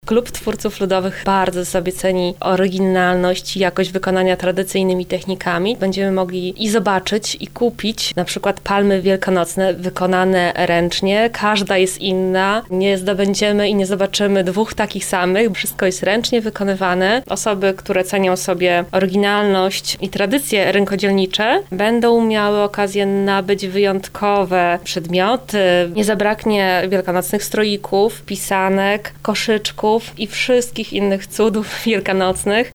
Klub Twórców Ludowych bardzo sobie ceni oryginalność i jakość wykonania tradycyjnymi technikami. Będziemy mogli i zobaczyć, i kupić na przykład palmy wielkanocne wykonane ręcznie. Każda jest inna. Nie zdobędziemy i nie zobaczymy dwóch takich samych. Wszystko jest ręcznie wykonywane. Osoby, które cenią sobie oryginalność i tradycje rękodzielnicze, będą miały okazję nabyć wyjątkowe przedmioty. Nie zabraknie wielkanocnych stroików, pisanek, koszyczków i wszystkich innych cudów wielkanocnych.